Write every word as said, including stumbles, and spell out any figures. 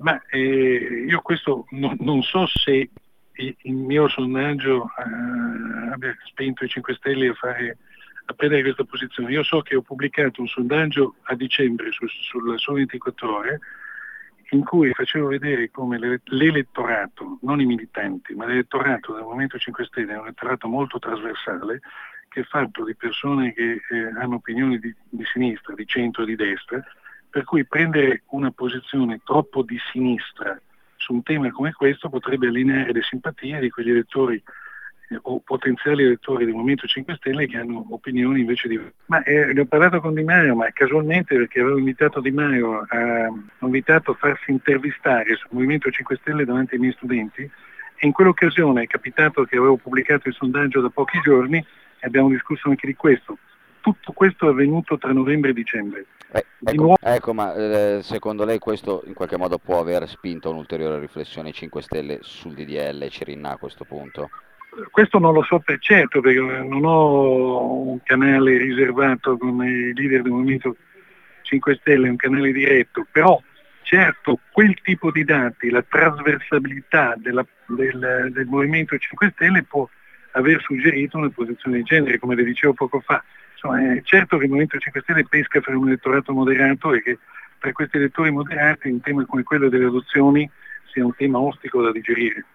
Ma eh, io questo no, non so se il, il mio sondaggio eh, abbia spinto i cinque Stelle a, fare, a prendere questa posizione. Io so che ho pubblicato un sondaggio a dicembre su, sul Sole ventiquattro Ore in cui facevo vedere come l'elettorato, non i militanti, ma l'elettorato del Movimento cinque Stelle è un elettorato molto trasversale, che è fatto di persone che eh, hanno opinioni di, di sinistra, di centro e di destra, per cui prendere una posizione troppo di sinistra su un tema come questo potrebbe allineare le simpatie di quegli elettori eh, o potenziali elettori del Movimento cinque Stelle che hanno opinioni invece diverse. Ma eh, ne ho parlato con Di Maio, ma casualmente perché avevo invitato Di Maio a, ho invitato a farsi intervistare sul Movimento cinque Stelle davanti ai miei studenti, e in quell'occasione è capitato che avevo pubblicato il sondaggio da pochi giorni e abbiamo discusso anche di questo. Tutto questo è avvenuto tra novembre e dicembre. Eh, Di ecco, nuovo, ecco, ma eh, secondo lei questo in qualche modo può aver spinto un'ulteriore riflessione ai cinque Stelle sul D D L Cirinnà a questo punto? questo non lo so per certo perché non ho un canale riservato come i leader del Movimento cinque Stelle, un canale diretto, però certo quel tipo di dati, la trasversabilità della, del, del Movimento cinque Stelle può aver suggerito una posizione del genere, come le dicevo poco fa. Insomma, è certo che il Movimento cinque Stelle pesca per un elettorato moderato e che per questi elettori moderati un tema come quello delle adozioni sia un tema ostico da digerire.